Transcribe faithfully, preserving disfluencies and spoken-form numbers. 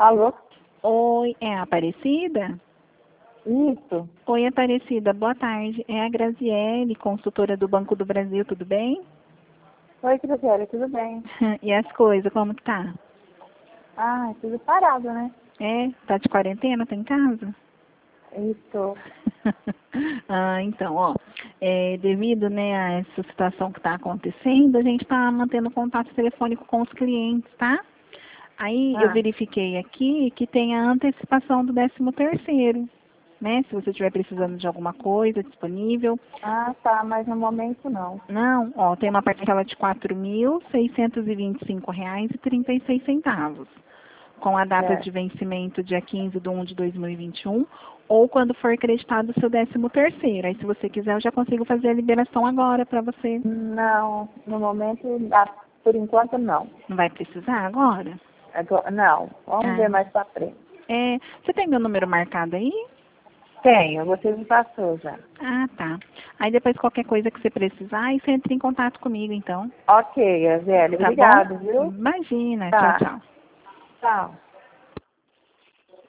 Alô? Oi, é a Aparecida? Isso. Oi, Aparecida, boa tarde. É a Graziele, consultora do Banco do Brasil, tudo bem? Oi, Graziele, tudo bem? E as coisas, como que tá? Ah, tudo parado, né? É? Tá de quarentena, tá em casa? Isso. Ah, então, ó, é, devido, né, a essa situação que está acontecendo, a gente está mantendo contato telefônico com os clientes, tá? Aí eu Ah, verifiquei aqui que tem a antecipação do décimo terceiro, né? Se você estiver precisando de alguma coisa disponível. ah, tá, mas no momento não. Não, ó, tem uma parcela de quatro mil seiscentos e vinte e cinco reais e trinta e seis centavos, com a data É. de vencimento dia quinze de um de dois mil e vinte e um, ou quando for acreditado o seu décimo terceiro. Aí, se você quiser, eu já consigo fazer a liberação agora para você. Não, no momento, ah, por enquanto não. Não vai precisar agora? Agora, não, vamos ver Ah, mais pra frente. é, você tem meu número marcado aí? Tenho, você me passou já. Ah, tá. Aí depois qualquer coisa que você precisar, aí você entra em contato comigo, então. Ok, Graziele, Tá bom? obrigado, viu? Imagina. Tchau, Tá, tchau. tchau.